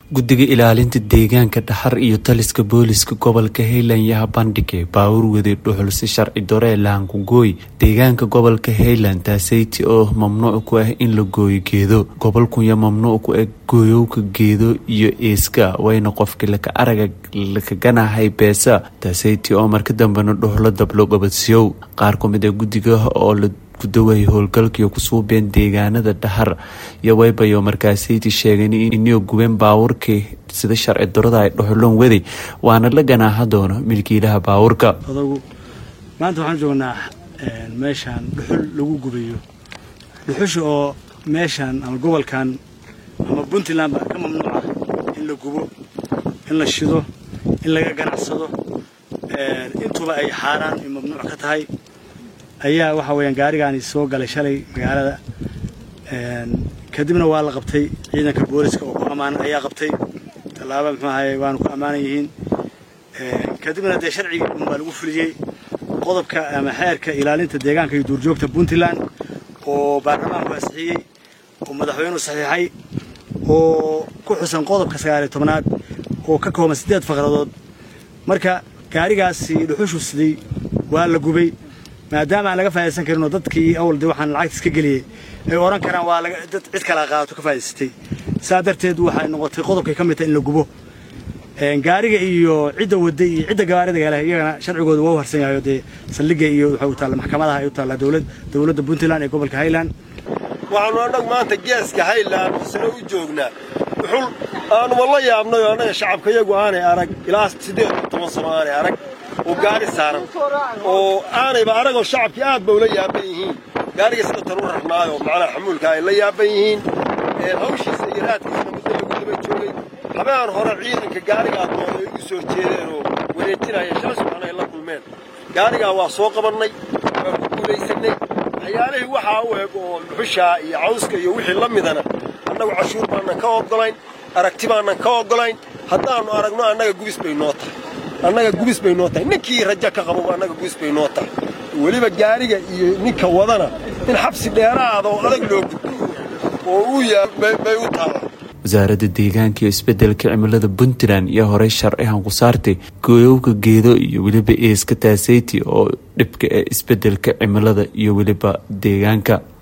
guddiga ilaalinta deegaanka dhaxar iyo taliska booliska gobolka Highland yaa bandhigay baawur waday dhuxul si sharci darro laangooy deegaanka gobolka Highland taasaytii oo mamnuuc ku ah in la gooyo geedo gobolku yaa mamnuuc ku ah gooyowga geedo iyo iska wayna qofkii la ka araga la ka ganahay beesa taasaytii oo markii dambena dhuxul dablo qabadsiyo qaar ka mid ah guddiga oo la gudaway howlgalka ku soo been deegaanada dhaxar iyo waybayo markaasii sheegeen inuu gubeen baawurkii sida sharci darrada ay dhuxuloon waday waana la ganaaxa doono milkiilaha baawurka maanta waxaan joognaa meeshan dhuxul lagu gubayo dhuxusha oo meeshan ama gobolkan ama Puntland ka mamnuuc in la gubo in la shido in laga ganacsado intuba ay xaraan in mamnuuc ka tahay ayaa waxa weeyaan gaarigaani soo galay shalay magaalada kadibna waa la qabtay ciidanka booliska oo ku amaan ayaa qabtay talaaba muxuu ahaay waan ku amaanan yihiin kadibna de sharciga waa lagu fuliyay qodobka ama xeerka ilaalinta deegaanka iyo duurjoogta Puntland oo baarlamaanku ansixiyay oo madaxweynuhu saxiixay oo ku xusan qodobka 19aad oo ka kooban 8 faqradood marka gaarigaasi dhuxushu sidii waa la gubay maadaama aan laga faa'iideysan karin dadkii awaldi waxaan lacag iska galiyay ay oran karaan waa laga dad cid kala qaato ka faa'iideystay saadarteed waxay noqotay qodobka ka mid ah in la gubo gaariga iyo cidda waday iyo cidda gawaarida galay iyagana sharcigoodu waa harsan yahay de saldhiga iyo waxa uu taala maxkamadaha ay u taala dawladda Puntland ee gobolka Highland waxaanu anag maanta geeska Highland sano u joognaa wuxuu aan wala yaabnay anaga shacabka iyagu aanay arag ilaa 18 sano aanay arag oo gaari saaran oo aanay ba arag oo shacabkii aad baa ula yaaban yihiin gaariga sida tan u raxnaayo macna xamuulka ay la yaaban yihiin hawshiisa iyo raadkiisa muddo lagu daba joogay habeen hore ciidanka gaariga ay u soo jeedeen oo wareejinaya shaas waxay la kulmeen gaariga waa soo qabanay waa ku guuleysanay hay'adaha waxa uu eeg oo dhuxusha iyo cawska iyo wixii la midana annagu cashuur baan ka ogolayn aragti baan ka ogolayn haddaanu aragno annaga gubis bay nootay annaga gubis bay nootay ninkii raja ka qabo annaga gubis bay nootay waliba gaariga iyo ninka wadana in xabsi dheeraad oo adag loo gudbiyo oo uu yaabay u taala wasaaradda deegaanka iyo isbeddelka cimilada Puntland iyo hore sharciyan ku saartay gooyowga geedo iyo waliba iska taasaytii oo dhibka isbeddelka cimilada iyo waliba deegaanka